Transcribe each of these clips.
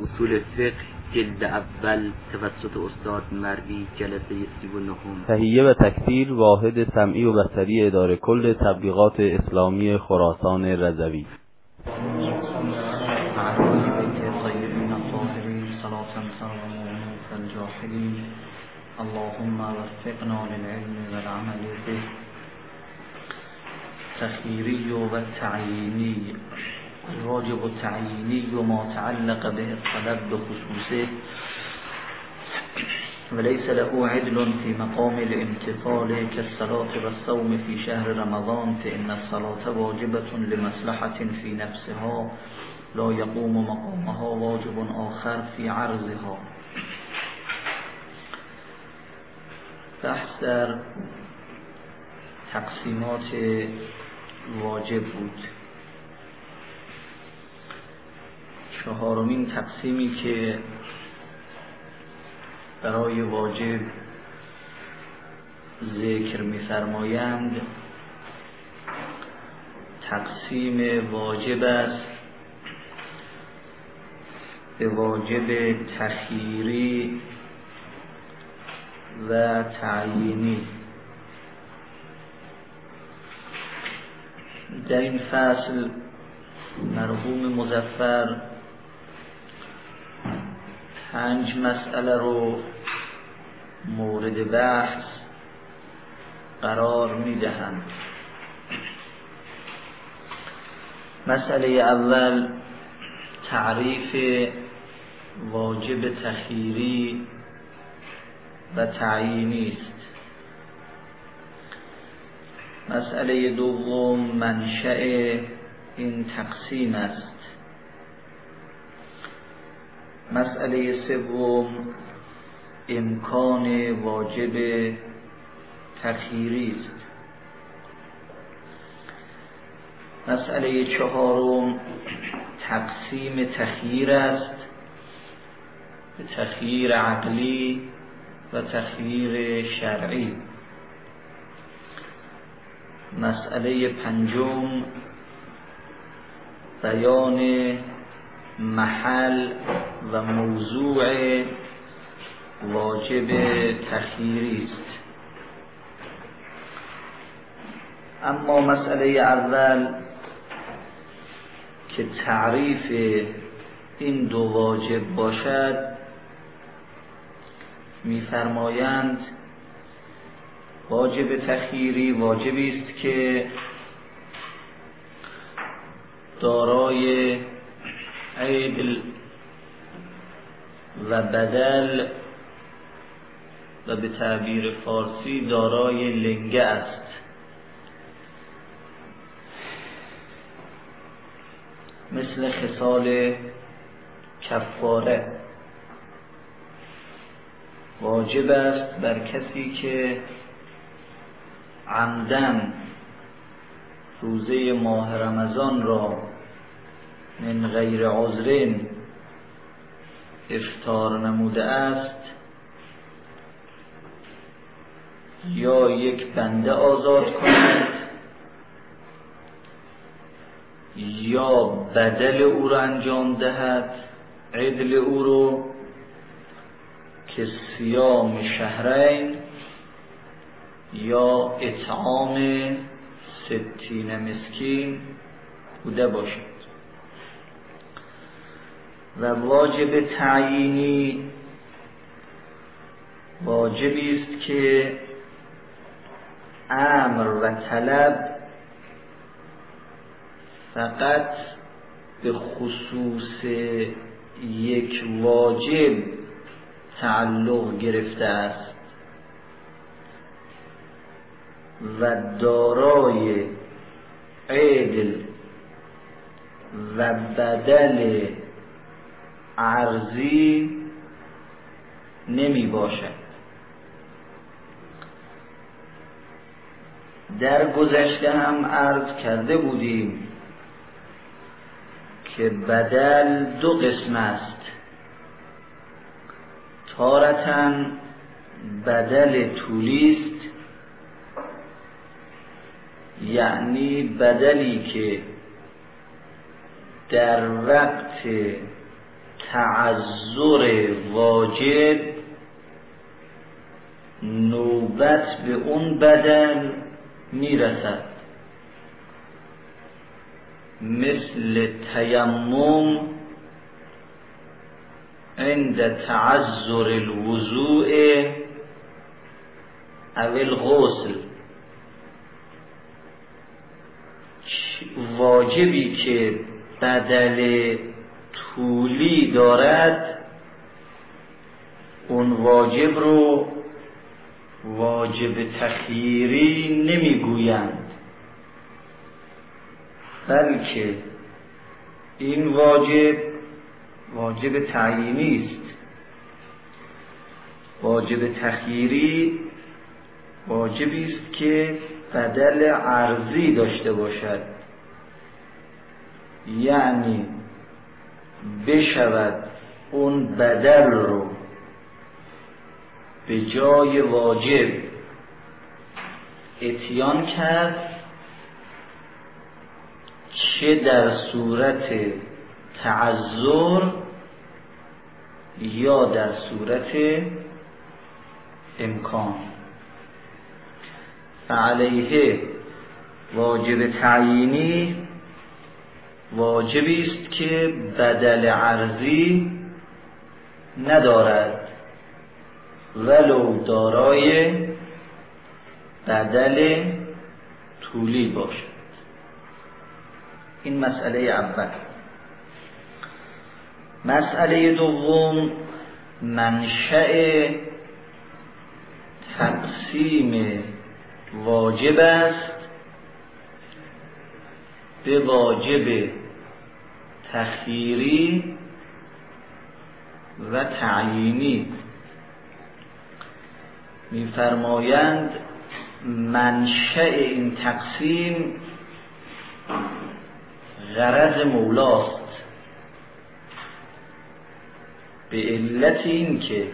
اصول فقه جلد اول توسط استاد مروی جلسه 39. تهیه و تکثیر واحد سمعی و بصری اداره کل تبلیغات اسلامی خراسان رضوی. اللهم وفقنا للعلم والعمل به. تخییری و تعیینی. الواجب التعیینی و ما تعلق به الطلب بخصوصه وليس له عدل في مقام الامتثال كالصلاة والصوم في شهر رمضان فإن الصلاة واجبة لمصلحة في نفسها لا يقوم مقامها واجب آخر في عرضها. بحث در تقسیمات واجب بود. چهارمین تقسیمی که برای واجب ذکر می‌فرمایند تقسیم واجب است به واجب تخییری و تعیینی. در این فصل مرحوم مظفر 5 مسئله رو مورد بحث قرار میدهند. مسئله اول تعریف واجب تخییری و تعیینی است. مسئله دوم منشأ این تقسیم است. مسئله سوم امکان واجب تخییری است. مسئله چهارم تقسیم تخییر است به تخییر عقلی و تخییر شرعی. مسئله پنجم بیان محل و موضوع واجب تخییری است. اما مسئله اول که تعریف این دو واجب باشد می‌فرمایند واجب تخییری واجبی است که دارای عدل و بدل و به تعبیر فارسی دارای لنگه است. مثل خصال کفاره واجب است بر کسی که عمدن روزه ماه رمضان را من غیر عذر افطار نموده است یا یک بنده آزاد کند یا بدل او را انجام دهد، عدل او رو، که صیام شهرین یا اطعام 60 مسکین بوده باشد. و واجب تعیینی واجبی است که امر و طلب فقط به خصوص یک واجب تعلق گرفته است و دارای عدل و بدل عرضی نمی باشد. در گذشته هم عرض کرده بودیم که بدل 2 قسم است. تارةً بدل طولی است، یعنی بدلی که در وقت تعذر واجب نوبت به اون بدل میرسد، مثل تیمم عند تعذر الوضوء او الغسل. واجبی که بدل طولی دارد اون واجب رو واجب تخییری نمیگویند، بلکه این واجب تعیینی است. واجب تخییری واجبی است که بدل عرضی داشته باشد، یعنی بشود اون بدل رو به جای واجب اتیان کرد، چه در صورت تعذر یا در صورت امکان. فعلیه واجب تعیینی واجبی است که بدل عرضی ندارد ولو دارای بدل طولی باشد. این مسئله اول. مسئله دوم، منشأ تقسیم واجب است به واجب تخییری و تعیینی. می‌فرمایند منشأ این تقسیم غرض مولاست، به علت این که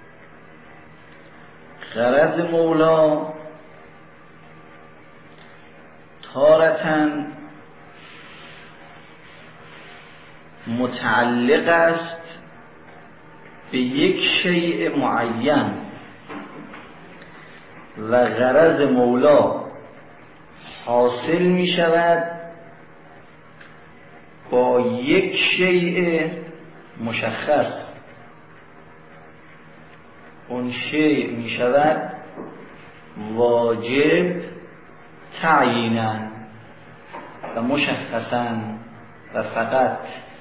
غرض مولا تارةً متعلق است به یک شیء معین و غرض مولا حاصل می شود با یک شیء مشخص. اون شیء می شود واجب تعیینا و مشخصا و فقط.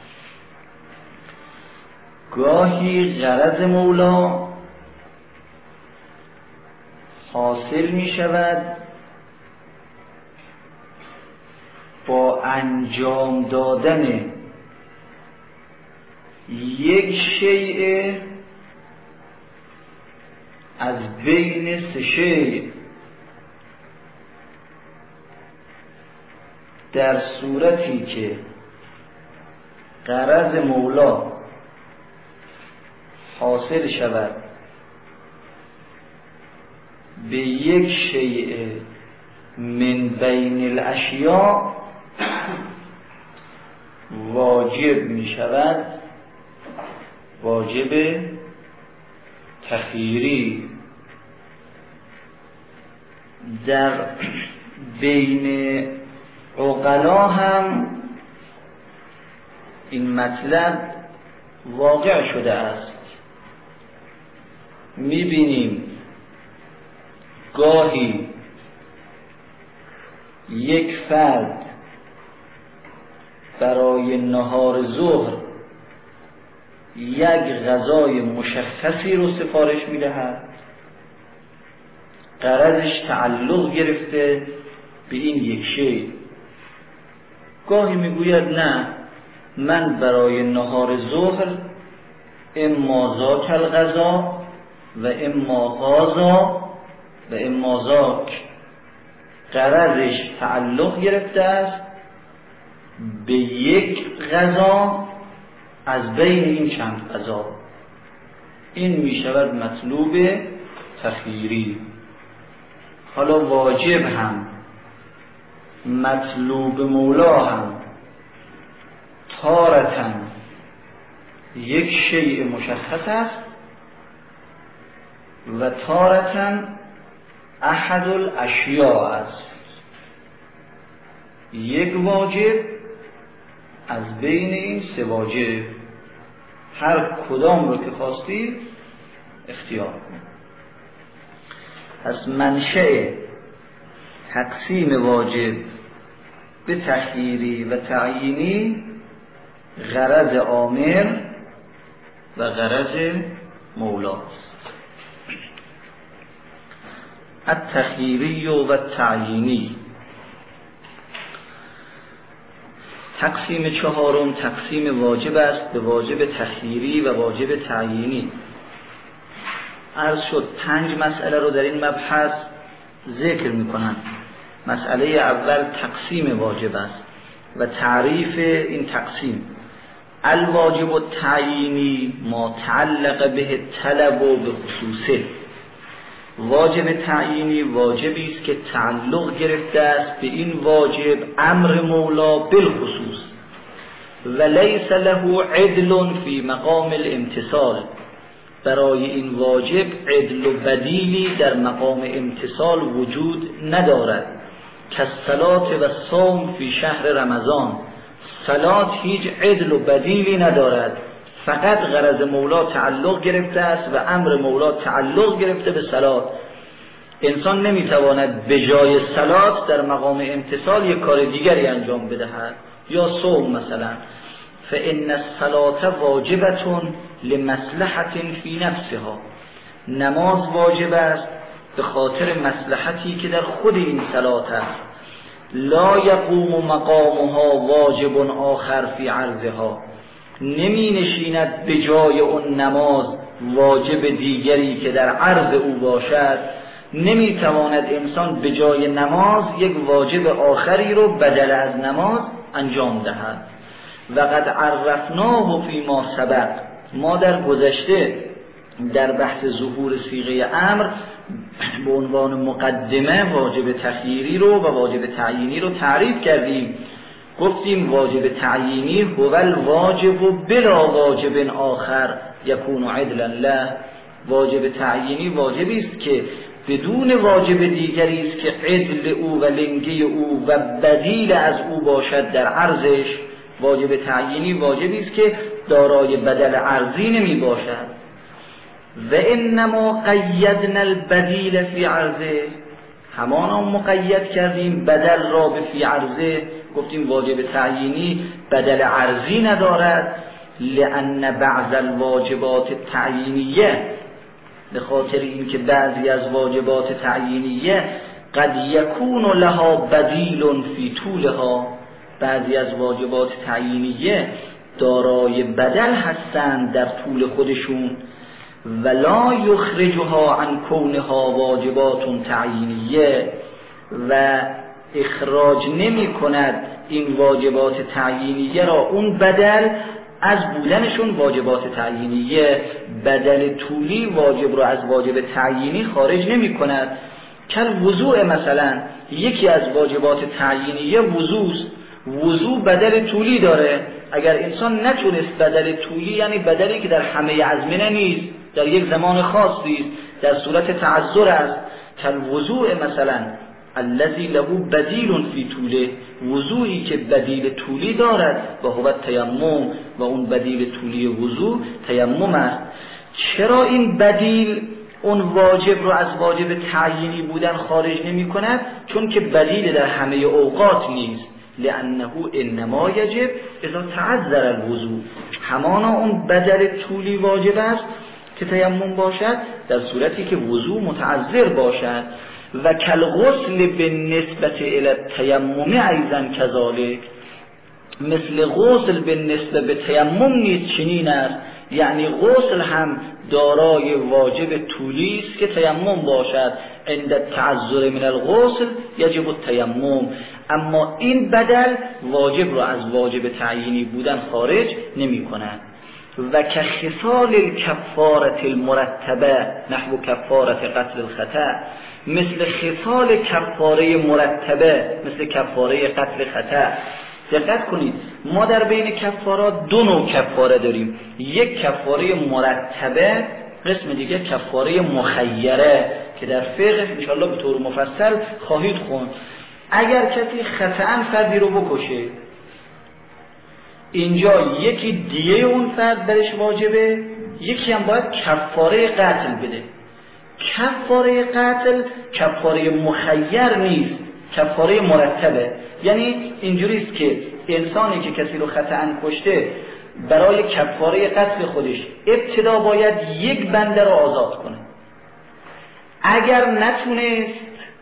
گاهی غرض مولا حاصل می شود با انجام دادن یک شیء از بین سه شیء، در صورتی که غرض مولا حاصل شود به یک شیء من بین الاشیاء واجب می شود واجب تخییری. در بین عقلا هم این مطلب واقع شده است. می‌بینیم گاهی یک فرد برای نهار ظهر یک غذای مشخصی رو سفارش می‌دهد، غرضش تعلق گرفته به این یک شیء. گاهی میگوید نه، من برای نهار ظهر اما ذاک الغذا و اما هذا و اما ذاک، غرضش تعلق گرفته است به یک غذا از بین این چند غذا. این می شود مطلوب تخییری. حالا واجب هم مطلوب مولا هم تارةً یک شیء مشخص است و تارة احد الاشیاء است، یک واجب از بین این سه واجب، هر کدام رو که خواستی اختیار کن. پس منشأ تقسیم واجب به تخییری و تعیینی غرض آمر و غرض مولاست. التخییری و التعیینی. تقسیم چهارم تقسیم واجب است به واجب تخییری و واجب تعیینی. عرض شد 5 مسئله رو در این مبحث ذکر میکنن. مسئله اول تقسیم واجب است و تعریف این تقسیم. الواجب التعیینی ما تعلق به طلب و به خصوصه. واجب تعیینی واجبی است که تعلق گرفته است به این واجب امر مولا بالخصوص و لیس له عدل فی مقام الامتثال. برای این واجب عدل و بدیلی در مقام امتثال وجود ندارد. کالصلاة و الصوم فی شهر رمضان. صلات هیچ عدل و بدیلی ندارد، فقط غرض مولا تعلق گرفته است و امر مولا تعلق گرفته به صلات. انسان نمیتواند به جای صلات در مقام امتثال یک کار دیگری انجام بدهد، یا صوم مثلا. فإن الصلاة واجبة لمصلحة فی نفسها. نماز واجب است به خاطر مصلحتی که در خود این صلات است. لا یقوم مقامها واجب آخر فی عرضها. نمی نشیند به جای اون نماز واجب دیگری که در عرض او باشد. نمی تواند انسان به جای نماز یک واجب آخری رو بدل از نماز انجام دهد. و قد عرفناه فی ما سبق. ما در گذشته در بحث ظهور صیغه امر به عنوان مقدمه واجب تخییری رو و واجب تعیینی رو تعریف کردیم. گفتیم واجب تعیینی هو الواجب بلا واجب آخر یکون عدلا له. واجب تعیینی واجبی است که بدون واجب دیگری است که عدل او و لنگه او و بدیل از او باشد در عرضش. واجب تعیینی واجبی است که دارای بدل عرضی نمی باشد. و انما قیدنا البدیل فی عرضه. همانا مقید کردیم بدل را به فی عرضه. گفتیم واجب تعیینی بدل عرضی ندارد. لأن بعض الواجبات التعیینیه، به خاطر اینکه بعضی از واجبات تعیینیه قد یکون لها بدیل فی طولها. بعضی از واجبات تعیینیه دارای بدل هستند در طول خودشون. ولا یخرجها عن کونها واجبات تعیینیه، و اخراج نمی کند این واجبات تعیینیه را اون بدل از بودنشون واجبات تعیینیه. بدل طولی واجب را از واجب تعیینی خارج نمی کند. کل وضوء مثلا یکی از واجبات تعیینیه وضوست. وضوء بدل طولی داره. اگر انسان نتونست بدل طولی، یعنی بدلی که در همه ازمنه نیست، در یک زمان خاصی است، در صورت تعذر است. کل وضوء مثلا الذی له بدیل فی طوله. وضوئی که بدیل طولی دارد و هو تیمم، و اون بدیل طولی وضو تیمم است. چرا این بدیل اون واجب رو از واجب تعیینی بودن خارج نمی کند؟ چون که بدیل در همه اوقات نیست. لانه انما یجب اذا تعذر الوضو. همانا اون بدل طولی واجب است که تیمم باشد در صورتی که وضو متعذر باشد. و کالغسل بالنسبة الی التیمم ایضا کذالک. مثل غسل بالنسبه به تیمم نیز چنین است. یعنی غسل هم دارای واجب طولی است که تیمم باشد. عند التعذر من الغسل یجب التیمم. اما این بدل واجب را از واجب تعیینی بودن خارج نمی کند. و کخصال الکفاره المرتبه نحو کفاره قتل الخطأ. مثل خصال کفاره مرتبه، مثل کفاره قتل خطأ. دقت کنید، ما در بین کفارات دو نوع کفاره داریم، یک کفاره مرتبه، قسم دیگه کفاره مخیره که در فقه انشاءالله به طور مفصل خواهید خوند. اگر کسی خطأ فردی رو بکشه، اینجا یکی دیه اون فرد برش واجبه، یکی هم باید کفاره قتل بده. کفاره قتل کفاره مخیر نیست، کفاره مرتبه. یعنی اینجوریست که انسانی که کسی رو خطأ کشته برای کفاره قتل خودش ابتدا باید یک بنده رو آزاد کنه. اگر نتونست،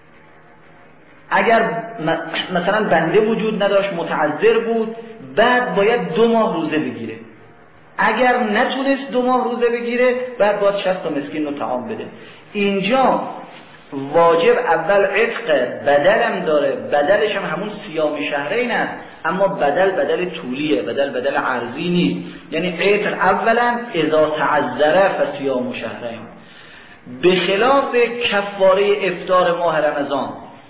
اگر مثلا بنده وجود نداشت، متعذر بود، بعد باید 2 ماه روزه بگیره. اگر نتونست 2 ماه روزه بگیره، بعد باید 60 تا مسکین رو طعام بده. اینجا واجب اول عتق، بدلم داره، بدلش هم همون صیام شهرین است، اما بدل طولیه، بدل عرضی نیست. یعنی عتق اولا اذا تعذر فصیام شهرین، به خلاف کفاره افطار ماه رمضان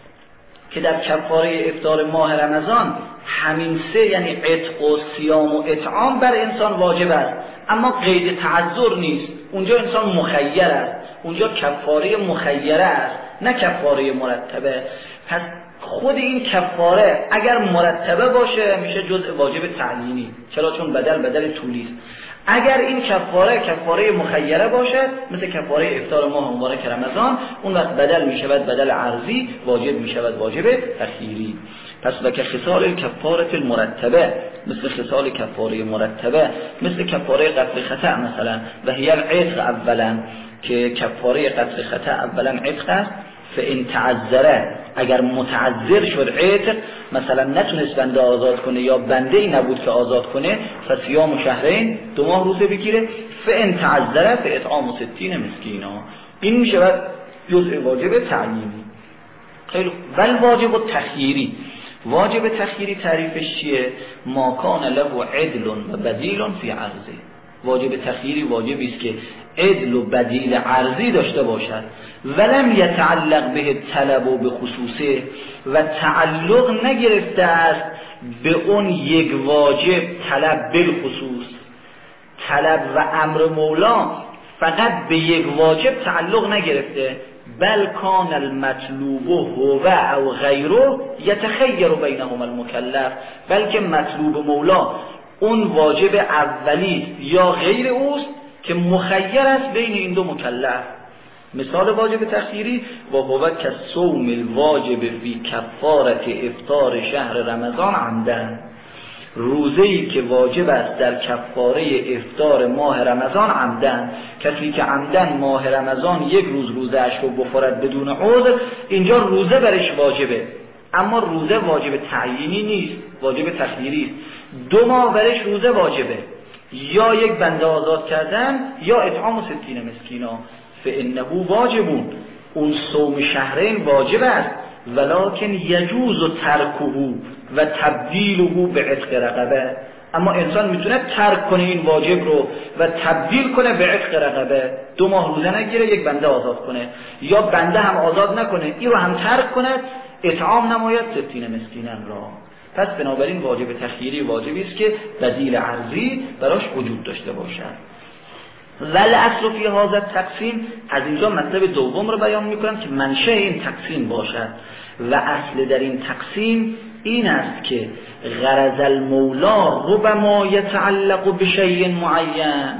که در کفاره افطار ماه رمضان همین سه، یعنی عتق و صیام و اطعام بر انسان واجب است، اما قید تعذر نیست. اونجا انسان مخیر است، اونجا کفاره مخیره است نه کفاره مرتبه. پس خود این کفاره اگر مرتبه باشه میشه جزء واجب تعیینی. چرا؟ چون بدل طولی است. اگر این کفاره مخیره باشد مثل کفاره افطار ماه مبارک رمضان، اون وقت بدل میشود بدل عرضی، واجب میشود واجب تخییری. پس و که خصال کفاره المرتبه، مثل خصال کفاره مرتبه، مثل کفاره قتل خطأ مثلا، و هی العتق اولا، که کفاره قتل خطأ اولا عتق است. فان تعذره، اگر متعذر شد عتق، مثلا نتونست بنده آزاد کنه یا بنده ای نبود که آزاد کنه، فصیام شهرین 2 ماه روزه بگیره. فان تعذره فاطعام 60 مسکینا. این میشه جزء واجب تعیینی. خیلی. ول واجب التخییری، واجب تخییری تعریفش چیه؟ ما کان له عدل و بدیل فی عرضه. واجب تخییری واجبی است که عدل و بدیل عرضی داشته باشد، ولم یتعلق به طلب و به خصوصه، و تعلق نگرفته است به اون یک واجب طلب بالخصوص. طلب و امر مولا فقط به یک واجب تعلق نگرفته، بل کان المطلوب هو او غیره یتخیر بینهما المکلف، بلکه مطلوب مولا اون واجب اولی یا غیر اوست که مخیر است بین این دو مکلف. مثال واجب تخییری: و هو کالصوم الواجب فی کفاره افطار شهر رمضان عمدن، روزه‌ای که واجب است در کفاره افطار ماه رمضان عمدن. کسی که عمدن ماه رمضان 1 روز روزه‌اش رو بخورد بدون عذر، اینجا روزه برش واجبه، اما روزه واجب تعیینی نیست، واجب تخییری است. 2 ماه برش روزه واجبه، یا یک بنده آزاد کردن یا اطعام 60 مسکینا. فانه واجبون، اون صوم شهرین واجب است، ولکن یجوز ترکه و تبدیله به عتق رقبه. اما انسان میتونه ترک کنه این واجب رو و تبدیل کنه به عتق رقبه. 2 ماه روزه نگیره، یک بنده آزاد کنه، یا بنده هم آزاد نکنه، این رو هم ترک کنه، اطعام نماید 60 مسکینن را. پس بنابراین واجب تخییری واجبی است که بدیل عرضی براش وجود داشته باشد. ول اصل فی هذا التقسیم، از اینجا مطلب دوم رو بیان میکنم که منشأ این تقسیم باشد. و اصل در این تقسیم این است که غرض المولا ربما یتعلق بشیء معین،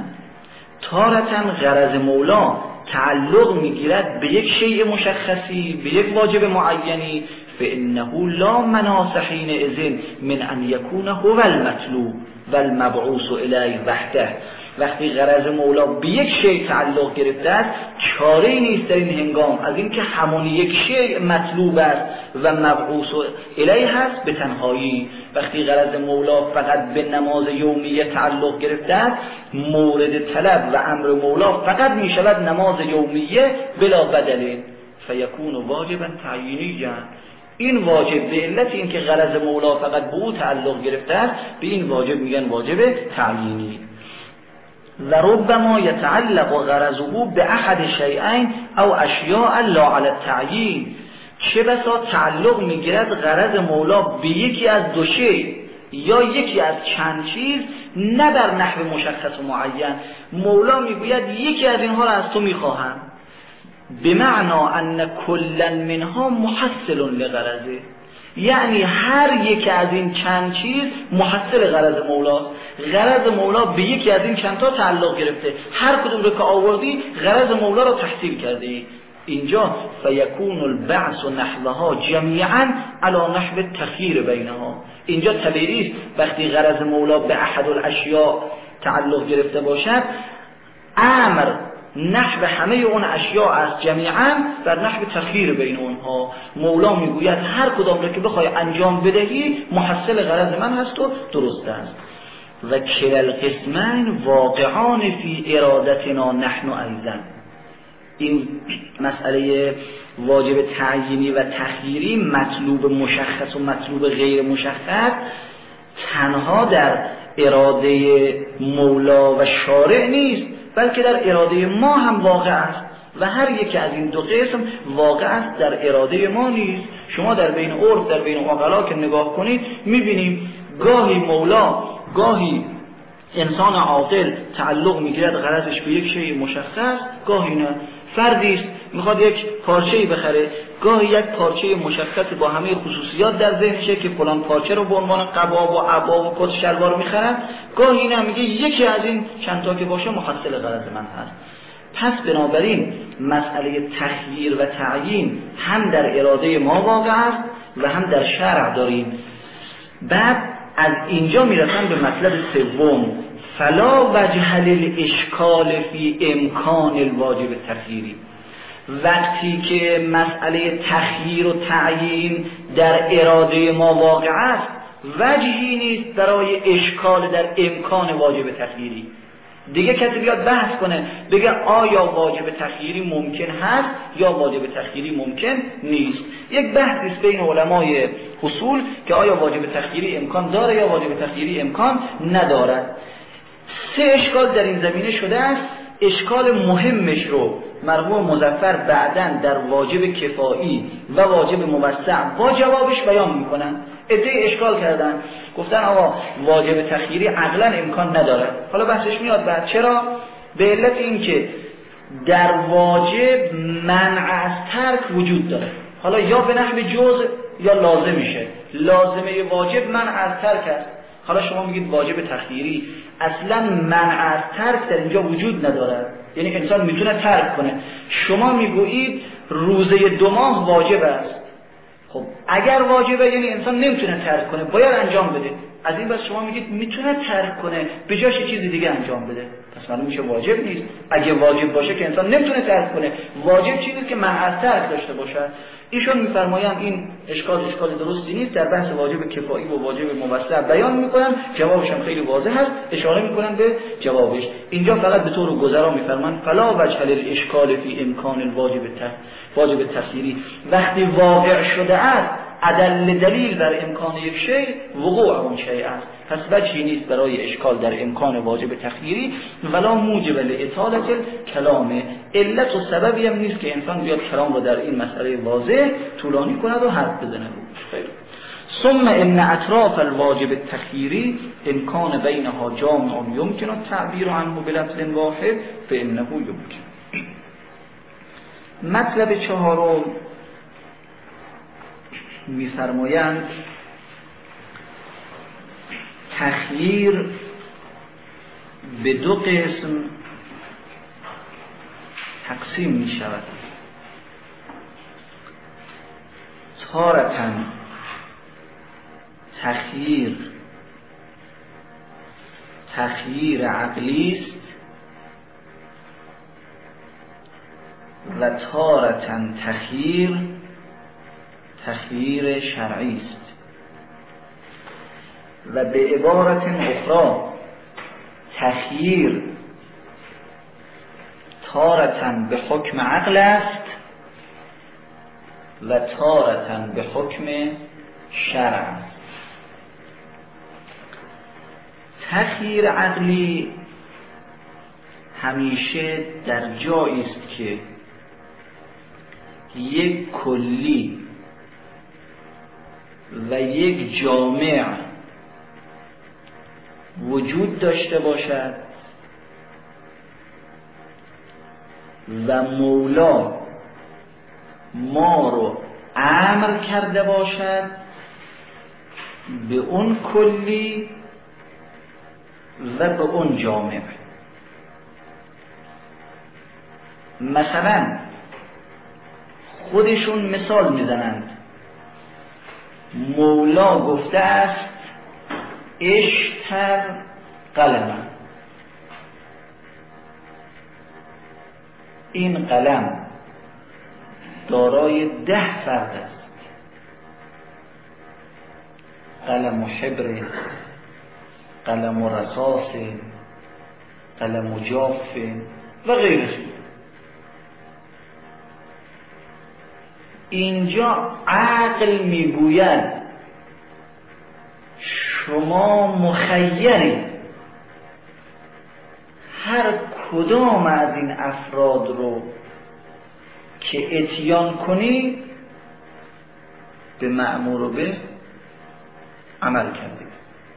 تارة غرض مولا تعلق میگیرد به یک شیء مشخصی، به یک واجب معینی. فانه لا مناص حینئذ من ان یکون هو المطلوب و المبعوث الیه وحده. وقتی غرض مولا به یک شیء تعلق گرفته است، چاره‌ای نیست در این هنگام از این که همون یک شیء مطلوب است و مبعوث الیه هست به تنهایی. وقتی غرض مولا فقط به نماز یومیه تعلق گرفته است، مورد طلب و امر مولا فقط می شود نماز یومیه بلا بدل، فیکون واجبا تعیینیا. این واجب به علت این که غرض مولا فقط به او تعلق گرفته است، به این واجب میگن واجب تعیینی. و ربما یتعلق غرضه به احد شیئین او اشیاء لا علی التعیین. چه بسا تعلق میگیرد غرض مولا به یکی از 2 شیء یا یکی از چند چیز، نه در نحو مشخص و معین. مولا میگوید یکی از اینها را از تو میخواهم، بمعنا ان کلا منها محصل لغرضه، یعنی هر یک از این چند چیز محصل غرض مولاست. غرض مولا به یکی از این چند تا تعلق گرفته، هر کدوم رو که آوردی غرض مولا رو تحصیل کرده ای. اینجا فیکون البعث و نحوها جمیعا علی نحو تخییر بینها. اینجا طبیعی است وقتی غرض مولا به احد الاشیاء تعلق گرفته باشد، امر نحو همه اون اشیاء است جمیعا بر نحو تخییر بین اونها. مولا میگوید هر کدام را که بخوای انجام بدهی محصل غرض من هست و درست است. و کلا القسمین واقعان فی ارادتنا نحن ایضا. این مسئله واجب تعیینی و تخییری، مطلوب مشخص و مطلوب غیر مشخص، تنها در اراده مولا و شارع نیست، بلکه در اراده ما هم واقع است و هر یک از این دو قسم واقع است در اراده ما نیست. شما در بین عرف، در بین عقلا که نگاه کنید میبینیم گاهی مولا، گاهی انسان عاقل تعلق میگیرد غرضش به یک شیء مشخص، گاهی نه. فردی است میخواد یک پارچه‌ای بخره، گاهی یک پارچه مشخص با همه خصوصیات در ذهنشه که فلان پارچه رو به عنوان قبا و عبا و کت شلوار میخرن، گاهی نه میگه یکی از این چند تا که باشه محصل غرض من هست. پس بنابراین مسئله تخییر و تعیین هم در اراده ما واقع است و هم در شرع داریم. بعد از اینجا میرسن به مطلب سوم، فلا وجه للاشکال فی امکان الواجب تخییری. وقتی که مسئله تخییر و تعیین در اراده ما واقع است، وجهی نیست برای اشکال در امکان واجب تخییری. دیگه کسی بیاد بحث کنه بگه آیا واجب تخییری ممکن هست یا واجب تخییری ممکن نیست. یک بحثی است بین علمای اصول که آیا واجب تخییری امکان داره یا واجب تخییری امکان ندارد. سه اشکال در این زمینه شده است. اشکال مهمش رو مرحوم مظفر بعداً در واجب کفایی و واجب موسع با جوابش بیان میکنن. ادعای اشکال کردن، گفتن آقا واجب تخییری عقلاً امکان نداره. حالا بحثش میاد بعد. چرا؟ به علت این که در واجب منع از ترک وجود داره. حالا یا به نحو جزء یا لازمشه. لازمه واجب منع از ترک است. حالا شما میگید واجب تخییری اصلا منع از ترک در اینجا وجود نداره، یعنی انسان میتونه ترک کنه. شما میگویید روزه 2 ماه واجب است. خب اگر واجبه یعنی انسان نمیتونه ترک کنه، باید انجام بده. از این بس شما میگید میتونه ترک کنه، به جاش چیزی دیگه انجام بده، پس معلوم میشه واجب نیست. اگه واجب باشه که انسان نمیتونه ترک کنه، واجب چیزی که منع از ترک داشته باشه. ایشون میفرمایند این اشکال درستی نیست، در بحث واجب کفایی و واجب موسع بیان میکنن، جوابش هم خیلی واضح هست، اشاره میکنن به جوابش. اینجا فقط به طور گذرا میفرمان فلا وجه للاشکال فی امکان الواجب تخییری. وقتی واقع شده است عدل دلیل در امکان یک شیء وقوع اون شیء است، پس وجهی نیست برای اشکال در امکان واجب تخییری. ولا موجب لاطاله الکلام، علت و سببی هم نیست که انسان بیاد کلام رو در این مسئله واضح طولانی کند و حرف بزنه. خیلی. ثم ان اطراف الواجب التخییری ان کان بینها جامع یمکن التعبیر عنه بلفظ واحد فانه یمکن. مطلب چهارم می‌فرمایند تخییر به 2 قسم تقسیم می شود. تارةً تخییر عقلی است و تارةً تخییر شرعی است. و به عبارت اخرى تخییر تارةً به حکم عقل است و تارةً به حکم شرع است. تخییر عقلی همیشه در جایی است که یک کلی و یک جامع وجود داشته باشد و مولا ما رو امر کرده باشد به اون کلی و به اون جامع. مثلا خودشون مثال میزنند، مولا گفته است اشتر قلم، این قلم دارای 10 فرد است، قلم و حبر، قلم و رصاص، قلم و جاف و غیره. اینجا عقل میگوید شما مخیرید هر کدام از این افراد رو که اتیان کنید به مأمور و به عمل کردید.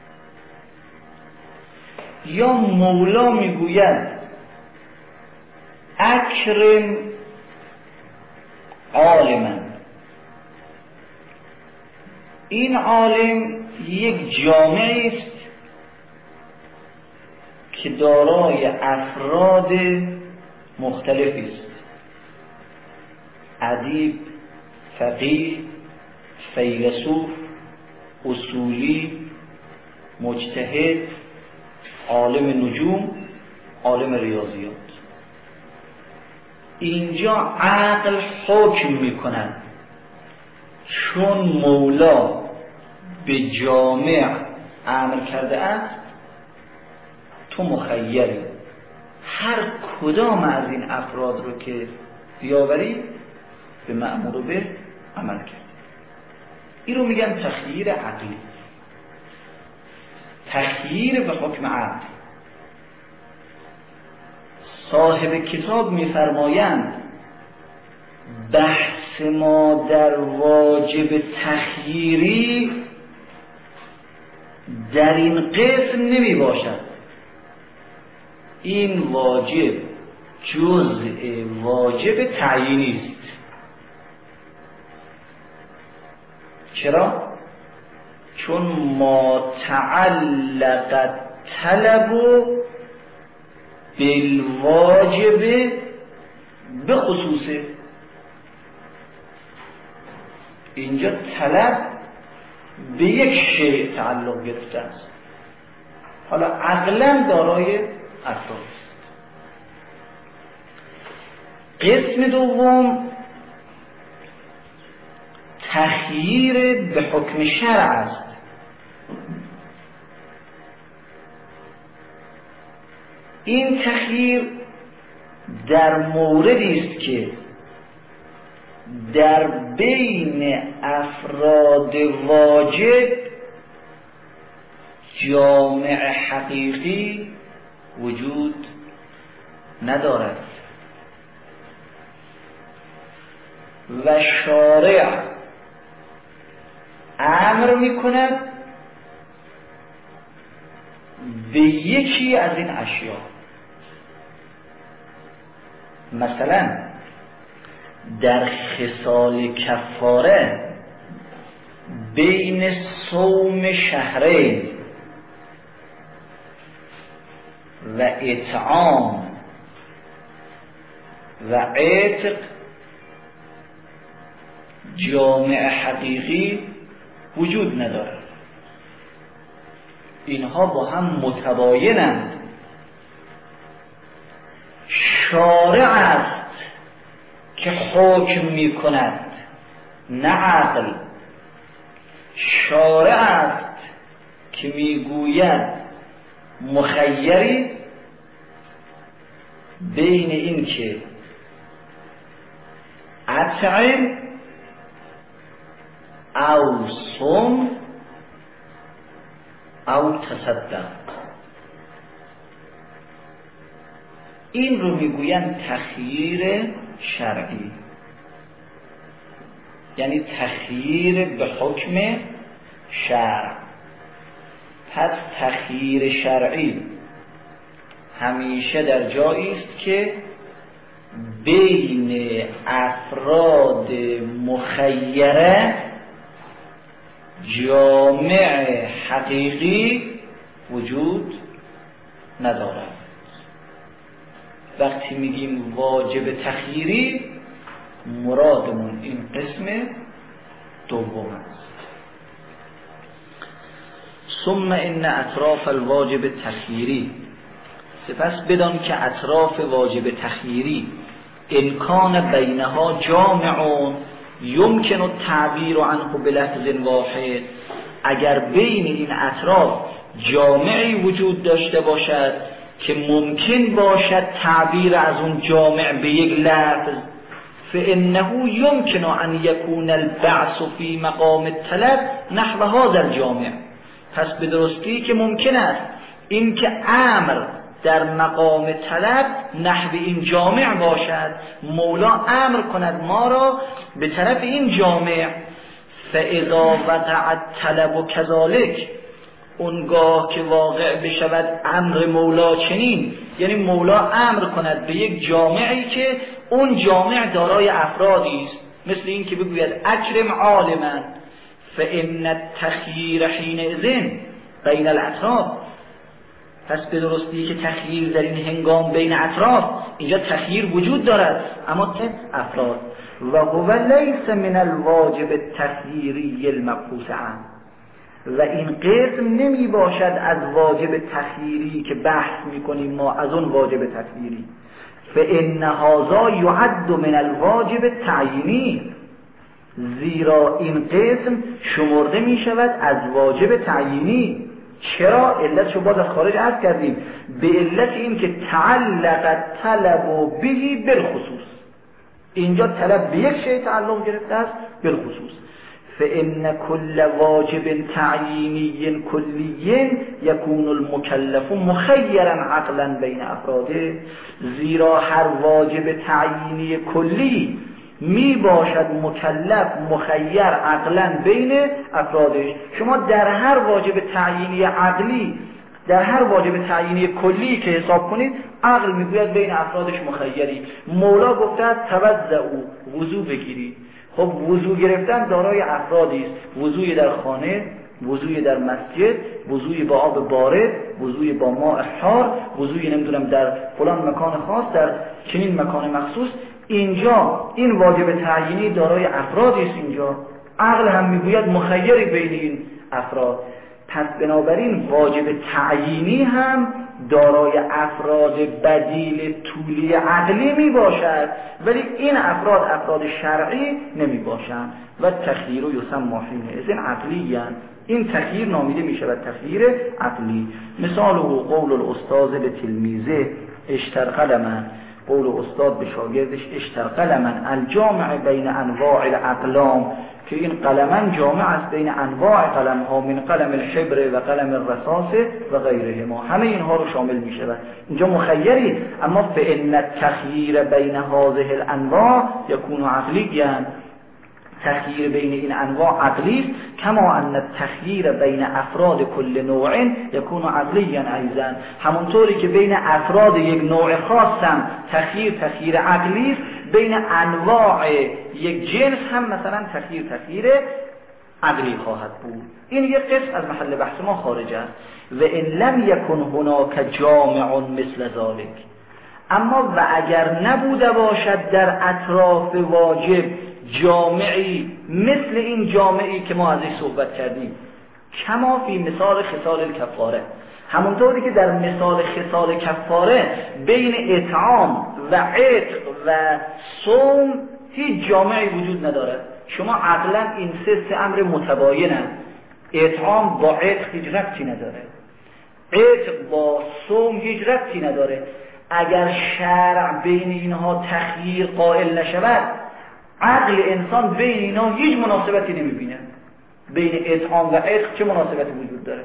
یا مولا میگوید اکرم عالما، این عالم یک جامعه است که دارای افراد مختلفی است، ادیب، فقیه، فیلسوف، اصولی، مجتهد، عالم نجوم، عالم ریاضیات. اینجا عقل حکم میکند چون مولا به جامع امر کرده است تو مخیری هر کدام از این افراد رو که بیاوری به مأمور و به عمل کرد. این رو میگن تخییر عقلی، تخییر به حکم عقل. صاحب کتاب میفرمایند بحث ما در واجب تخییری در این قسم نمی باشد، این واجب جزء واجب تعیینی است. چرا؟ چون ما تعلق طلب بالواجب به خصوصه. اینجا طلب به یک شیء تعلق گرفته است، حالا عقلا دارای افراد است. قسم دوم تخییر به حکم شرع است. این تخییر در موردی است که در بین افراد واجب جامع حقیقی وجود ندارد و شارع امر میکند به یکی از این اشیاء. مثلا در خصال کفاره بین صوم شهرین و اطعام و عتق جامع حقیقی وجود ندارد. اینها با هم متباینند. شارع است که حکم می کند، نه عقل. شارع است که می گوید مخیری بین این که اطعم او صم او تصدق. این رو میگویند تخییر شرعی، یعنی تخییر به حکم شرع. پس تخییر شرعی همیشه در جایی است که بین افراد مخیره جامع حقیقی وجود ندارد. وقتی میگیم واجب تخییری مرادمون این قسم دوم است. ثم ان اطراف الواجب تخییری، سپس بدان که اطراف واجب تخییری امکان بینها جامعون یمکن التعبیر عنه بلفظ واحد، اگر بین این اطراف جامعی وجود داشته باشد که ممکن باشد تعبیر از اون جامع به یک لفظ، فانه یمکن ان یکون البعث فی مقام الطلب نحو هذا الجامع، پس به درستی که ممکن است این که امر در مقام طلب نحو این جامع باشد، مولا امر کند ما را به طرف این جامع. فاذا وقع الطلب كذلك، اونگاه که واقع بشود امر مولا چنین، یعنی مولا امر کند به یک جامعی که اون جامع دارای افرادی است، مثل این که بگوید اکرم عالما، فان التخییر حینئذ بین الاطراف، پس به درستی که تخییر در این هنگام بین اطراف، اینجا تخییر وجود دارد اما که افراد، و هو لیس من الواجب التخییری المبحوث عنه، و این قسم نمی باشد از واجب تخییری که بحث میکنیم ما از اون واجب تخییری. فان هذا یعد من الواجب التعیینی، زیرا این قسم شمرده می شود از واجب تعیینی. چرا؟ علتشو باز از خارج عرض کردیم، به علت این که تعلق طلب و بهی بالخصوص، اینجا طلب به یک شیء تعلق گرفته است بالخصوص. فإن كل واجب تعیینی کلی یکون المکلف مخیرا عقلا بین افراده، زیرا هر واجب تعیینی کلی می باشد مکلف مخیر عقلا بین افرادش. شما در هر واجب تعیینی عقلی، در هر واجب تعیینی کلی که حساب کنید، عقل میگوید بین افرادش مخیری. مولا گفته است توضؤ، وضو بگیرید. خب وضو گرفتن دارای افرادی است، وضوی در خانه، وضوی در مسجد، وضوی با آب بارد، وضوی با ماء حار، وضوی نمیدونم در فلان مکان خاص، در چنین مکان مخصوص. اینجا این واجب تعیینی دارای افرادی است، اینجا عقل هم میگوید مخیری بین این افراد. پس بنابراین واجب تعیینی هم دارای افراد بدیل طولی عقلی می باشد، ولی این افراد شرعی نمی باشند. و تخییر یسمى حینئذ عقلیاً، این تخییر نامیده می شود تخییر عقلی. مثاله قول الاستاذ لتلمیذه اشترق من، قول استاد به شاگردش اشترق من الجامع بین انواع الاقلام، که این قلمن جامع است بین انواع قلم ها، من قلم الحبر و قلم الرصاص و غیره ما، همه اینها رو شامل می شود. اینجا مخیری، اما فإن التخییر بین هذه الانواع یکون عقلیاً، تخییر بین این انواع عقلی است، کما ان التخییر بین افراد کل نوع یکون عقلیاً ایضاً، همونطوری که بین افراد یک نوع خاص هم تخییر عقلی است، بین انواع یک جنس هم مثلا تخییر عقلی خواهد بود. این یک قسم از محل بحث ما خارج است. و ان لم یکن هناک جامع مثل ذلك، اما و اگر نبوده باشد در اطراف واجب جامعی مثل این جامعی که ما ازش صحبت کردیم، کما فی مثال خصال الکفاره، همونطوری که در مثال خصال کفاره بین اطعام و عتق و صوم هیچ جامعی وجود ندارد. شما عقلا این سه امر متباینند، اطعام با عتق هیچ ربطی نداره، عتق با صوم هیچ ربطی نداره. اگر شرع بین اینها تخییر قائل نشود، عقل انسان بین اینا هیچ مناسبتی نمیبینه. بین اطعام و عتق چه مناسبتی وجود داره؟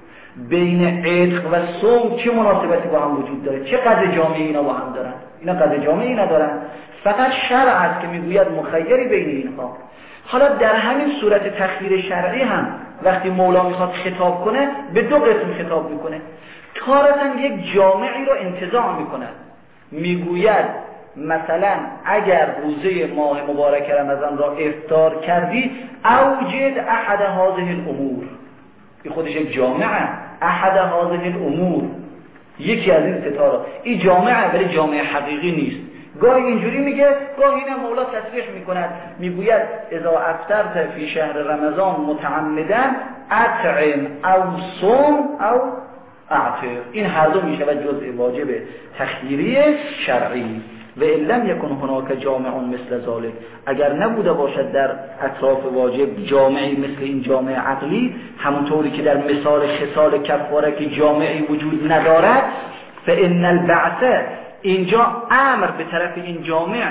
بین عتق و صوم چه مناسبتی با هم وجود داره؟ چه قدر جامعی اینا با هم دارن؟ اینا قدر جامعی ندارن، فقط شرع است که میگوید مخیری بین اینها. حالا در همین صورت تخییر شرعی هم وقتی مولا میخواد خطاب کنه به دو قسم خطاب میکنه. تارتاً یک جامعی رو انتزاع میکنه، میگوید مثلا اگر روزه ماه مبارک رمضان را افطار کردی اوجد احد هذه الامور، این خودش یک جامعه، احد هذه الامور، یکی از این ستاره. این جامعه ولی جامعه حقیقی نیست. گاهی اینجوری میگه، گاهی نه مولا تصریح میکند، میگوید اذا افطرت فی شهر رمضان متعمدا اطعم او صم او اعتق. این هر دو میشود جزء واجب تخییری شرعی. و ان لم یکن هناک جامع مثل ذلک، اگر نبوده باشد در اطراف واجب جامعی مثل این جامع عقلی، همونطوری که در مثال خصال کفاره که جامعی وجود ندارد، فان البعث، اینجا امر به طرف این جامع،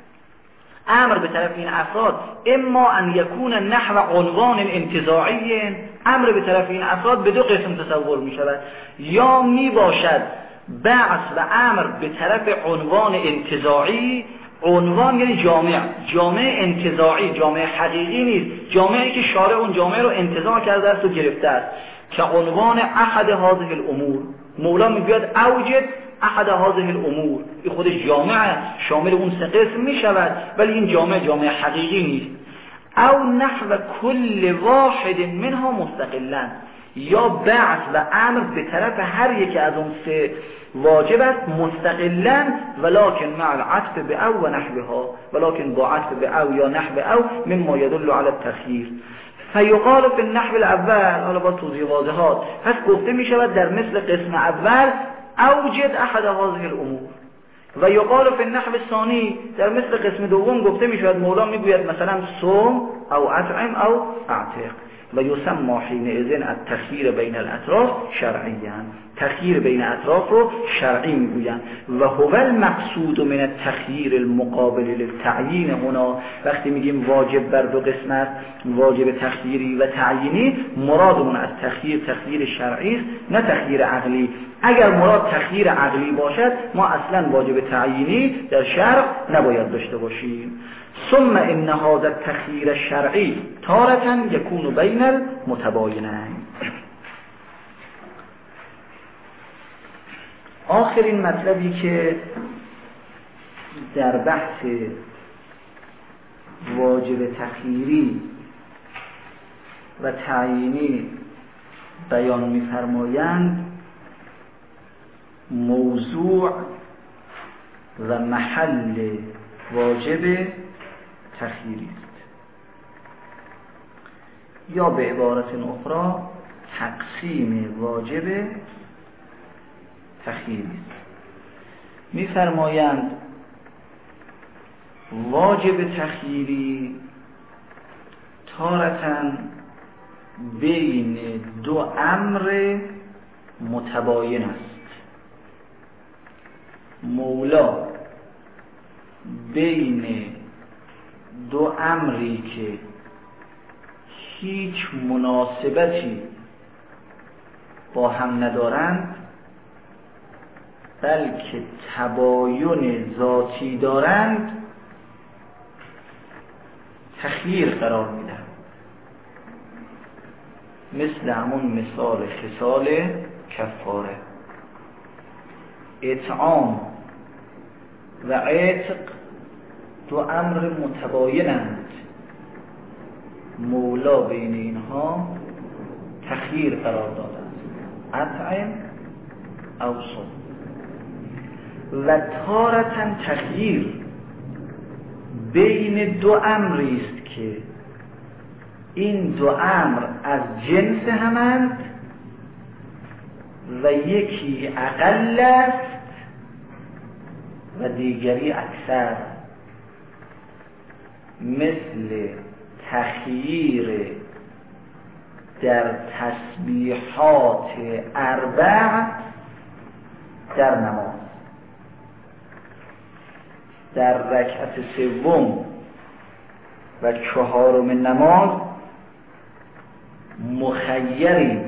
امر به طرف این افراد، اما ان یکون نحو عنوان انتزاعی، امر به طرف این افراد به دو قسم تصور می شود. یا می باشد بعث و امر به طرف عنوان انتزاعی، عنوان یعنی جامع انتزاعی، جامع حقیقی نیست، جامعی که شارع اون جامع رو انتزاع کرده است و گرفته است، که عنوان احد هذه الامور. مولا میگوید اوجد احد هذه الامور، این خودش جامعه شامل اون سه قسم می شود، ولی این جامع حقیقی نیست. او نحو کل واحد منها مستقلا، یا بعث و امر به طرف هر یک از اون سه واجب است مستقلا، ولکن مع العطف به او و نحوها، ولکن با عطف به او یا نحو او مما يدل على التخییر. فیقال فی النحو الاول، حالا با توضیح واضحات، پس گفته می شود در مثل قسم اول اوجد احد هذه الامور، و یقال فی النحو الثانی، در مثل قسم دوم گفته می شود مولا می گوید مثلا صوم او اطعم او اعتق، و یسمى حینئذ التخییر بین الاطراف شرعیاً، تخییر بین اطراف رو شرعی میگویند. و هو المقصود من التخییر المقابل للتعیین. هنا وقتی میگیم واجب بر دو قسم است، واجب تخییری و تعیینی، مرادمون از تخییر شرعی است، نه تخییر عقلی. اگر مراد تخییر عقلی باشد ما اصلا واجب تعیینی در شرع نباید داشته باشیم. ثم ان هذا التخییر الشرعی تارة یکون بین المتباینین. آخرین مطلبی که در بحث واجب تخییری و تعیینی بیان می‌فرمایند موضوع و محل واجب تخییری است، یا به عبارت اخرى تقسیم واجب تخییری است. می‌فرمایند واجب تخییری تارةً بین دو امر متباین است. مولا بین دو امری که هیچ مناسبتی با هم ندارند بلکه تباین ذاتی دارند تخییر قرار میدن، مثل همون مثال خصال کفاره. اطعام و عتق دو امر متباینند، مولا بین اینها تخییر قرار دادند، اطعم او صم. و تارةً تخییر بین دو امری است که این دو امر از جنس همند و یکی اقل است و دیگری اکثر، مثل تخییر در تسبیحات اربع در نماز. در رکعت سوم و چهارم نماز مخیریم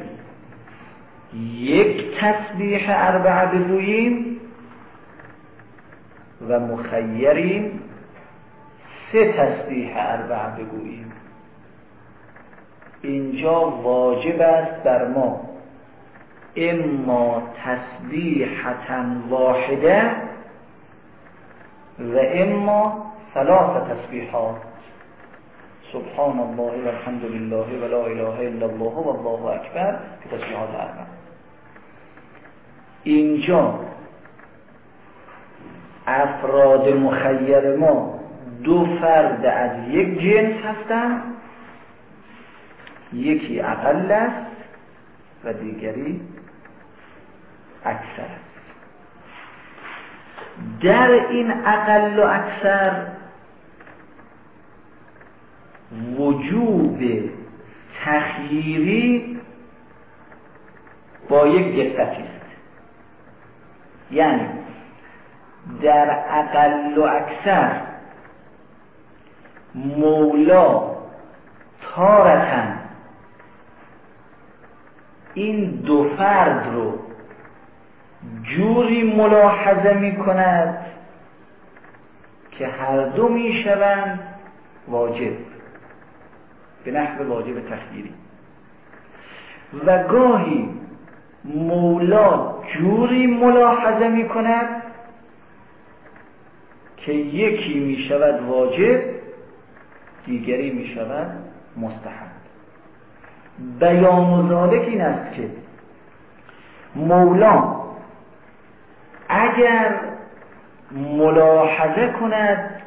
یک تسبیح اربع بگوییم و مخیریم 3 تسبیح اربع بگوییم. اینجا واجب است بر ما اما تسبیحة واحده و اما 3 تسبیحات، سبحان الله و الحمد لله و لا اله الا الله و الله اکبر، که تسبیحات اربع. اینجا افراد مخیر ما 2 فرد از یک جنس هستند، یکی اقل است و دیگری اکثر است. در این اقل و اکثر وجوب تخییری با یک دقتی است. یعنی در اقل و اکثر مولا تارةً این 2 فرد رو جوری ملاحظه می کند که هر دو می شوند واجب، به نحو واجب تخییری، و گاهی مولا جوری ملاحظه می کند که یکی می شود واجب، دیگری می شود مستحب. بیان ذالک این است که مولا اگر ملاحظه کند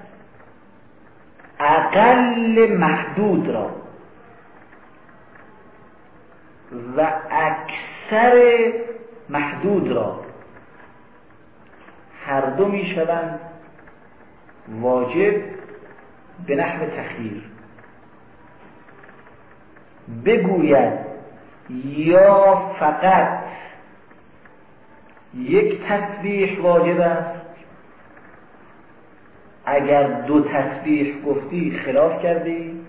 اقل محدود را و اکثر محدود را هر دو می شوند واجب به نحو تخییر، بگوید یا فقط یک تسبیح واجب است، اگر 2 تسبیح گفتی خلاف کردی،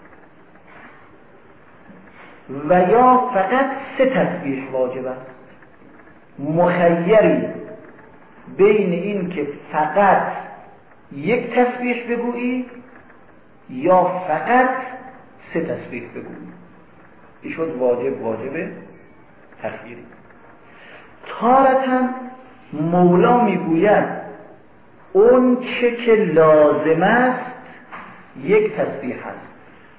و یا فقط 3 تسبیح واجب است. مخیری بین این که فقط یک تسبیح بگویی یا فقط 3 تسبیح بگویی. این شد واجب تخییری. تارةً مولا میگوید اون چه که لازم است یک تسبیح است.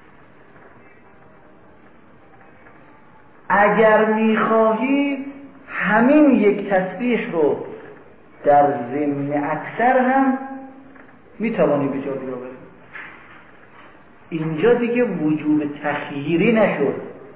اگر میخواهی همین یک تسبیح رو در ضمن اکثر هم میتوانی به جا بیاوری. اینجا دیگه وجوب تخییری نشد،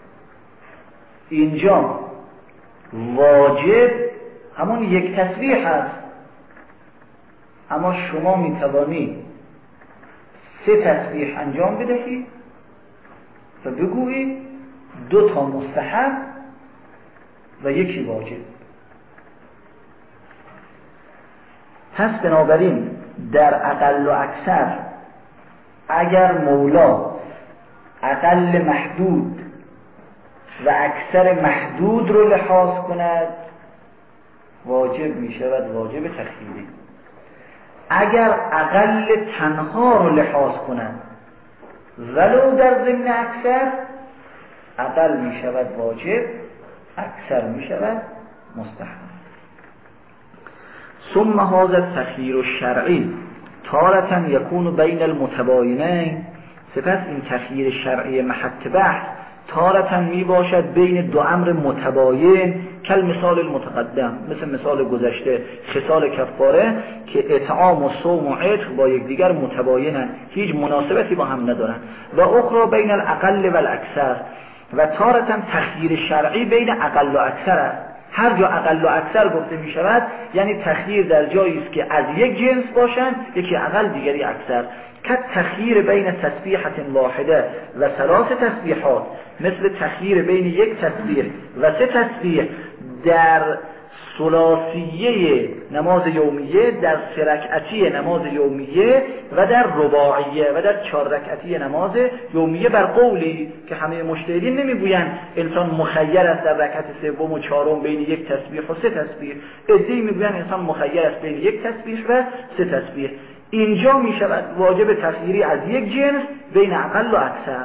اینجا واجب همون یک تسبیح هست، اما شما میتوانی 3 تسبیح انجام بدهی و بگویی 2 تا مستحب و یکی واجب. پس بنابراین در اقل و اکثر اگر مولا اقل محدود و اکثر محدود رو لحاظ کند واجب می شود واجب تخییری. اگر اقل تنها رو لحاظ کند ولو در ضمن اکثر، اقل می شود واجب، اکثر می شود مستحب. ثم هذا التخییر الشرعی تارةً یکون بین المتباینین، سپس این تخییر شرعی محط بحث تارةً می باشد بین 2 امر متباین، کل مثال المتقدم، مثل مثال گذشته خصال کفاره که اطعام و صوم و عتق با یکدیگر متباینن، هیچ مناسبتی با هم ندارن، و اخرى بین الاقل و الاکثر، و تارةً تخییر شرعی بین اقل و اکثر است. هر جا اقل و اکثر گفته می شود یعنی تخییر در جایی است که از یک جنس باشند، یکی اقل دیگری اکثر، که تخییر بین تسبیحة واحده و 3 تسبیحات، مثل تخییر بین یک تسبیح و 3 تسبیح در ثلاثیه نماز یومیه، در 3 رکعتی نماز یومیه و در رباعیه و در 4 رکعتی نماز یومیه، بر قولی که همه مجتهدین نمیگویند انسان مخیر است در رکعت 3 و 4 بین یک تسبیح و 3 تسبیح، عده‌ای میگویند انسان مخیر است بین یک تسبیح و 3 تسبیح. اینجا می شود واجب تخییری از یک جنس بین اقل و اکثر.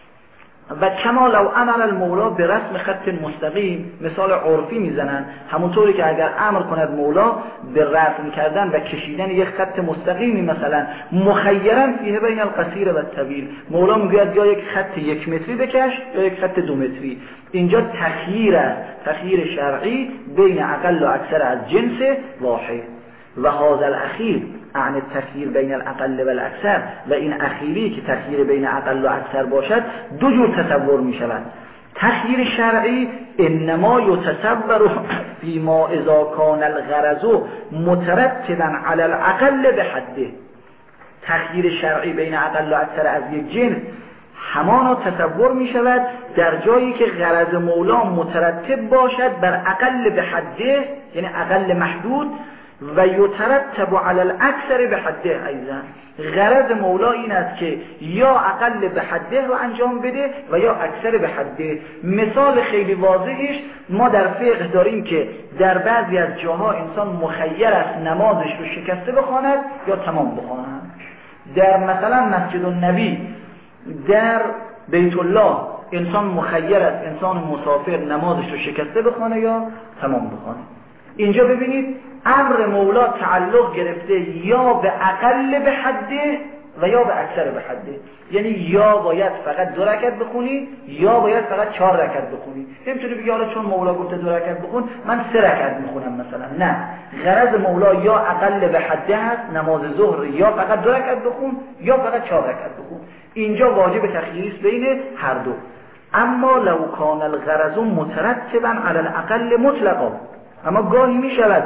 و کما لو امر المولا به رسم خط مستقیم، مثال عرفی میزنن، همونطوری که اگر امر کند مولا به رسم کردن و کشیدن یک خط مستقیمی، مثلا مخیرا فیه بین القصیر و الطویل، مولا میگوید یا یک خط 1 متری بکش یا یک خط 2 متری. اینجا تخییر است، تخییر شرعی بین اقل و اکثر از جنس واحد. و هذا الاخیر عن التخییر بین الاقل و الاکثر، و این اخیری که تخییر بین اقل و اکثر باشد دو جور تصور می شود. تخییر شرعی انما یتصور فیما اذا کان الغرض مترتبا علی الاقل بحده. تخییر شرعی بین اقل و اکثر از یک جنس همانا تصور می شود در جایی که غرض مولا مترتب باشد بر اقل بحده، یعنی اقل محدود، و یترتب علی الاکثر بحده. ایضا غرض مولا این است که یا اقل بحده رو انجام بده و یا اکثر بحده. مثال خیلی واضحش ما در فقه داریم که در بعضی از جاها انسان مخیر است نمازش رو شکسته بخواند یا تمام بخواند. در مثلا مسجد النبی در بیت الله انسان مخیر است، انسان مسافر نمازش رو شکسته بخونه یا تمام بخونه. اینجا ببینید امر مولا تعلق گرفته یا به اقل به حده و یا به اکثر به حده، یعنی یا باید فقط 2 رکعت بخونی یا باید فقط 4 رکعت بخونی. نمیتونی بگی حالا چون مولا گفته 2 رکعت بخون من 3 رکعت میخونم مثلا. نه، غرض مولا یا اقل به حده هست، نماز ظهر یا فقط 2 رکعت بخون یا فقط 4 رکعت بخون. اینجا واجب تخییری است بین هر دو. اما لو کان الغرض مترتبا علی الاقل مطلقا، اما گاهی می شود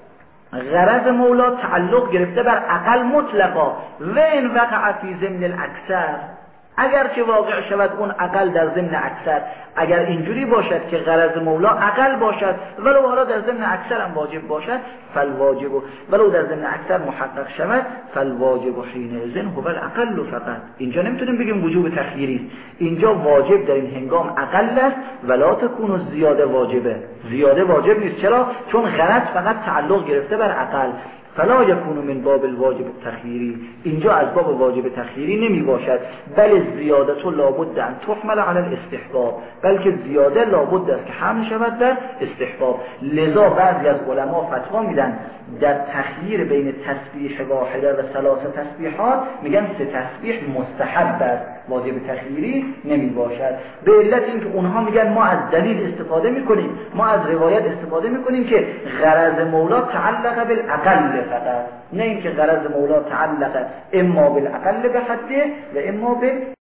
غرض مولا تعلق گرفته بر اقل مطلقا و ان وقع فی ضمن الاکثر، اگر که واقع شود اون اقل در ضمن اکثر. اگر اینجوری باشد که غرض مولا اقل باشد ولو حالا در ضمن اکثر هم واجب باشد، فالواجب ولو در ضمن اکثر محقق شود فالواجب حینئذ هو الاقل فقط. اینجا نمیتونیم بگیم وجوب تخییری است، اینجا واجب در این هنگام اقل است ولا تکون الزیاده واجبه. زیاده واجب نیست. چرا؟ چون غرض فقط تعلق گرفته بر اقل. فلا یکون من باب الواجب التخییری، اینجا از باب واجب تخییری نمی باشد. بل زیادت لابد ان تحمل علی الاستحباب، بلکه زیاده لابد است که حمل شود در استحباب. لذا بعضی از علما فتوا میدن در تخییر بین تسبیح واحده و 3 تسبیحات میگن 3 تسبیح مستحب است، واجب تخییری نمی باشد. به علت اینکه اونها میگن ما از دلیل استفاده میکنیم، ما از روایت استفاده میکنیم که غرض مولا تعلق بالاقل فقط، نه اینکه غرض مولا تعلق اما بالاقل به حده و اما به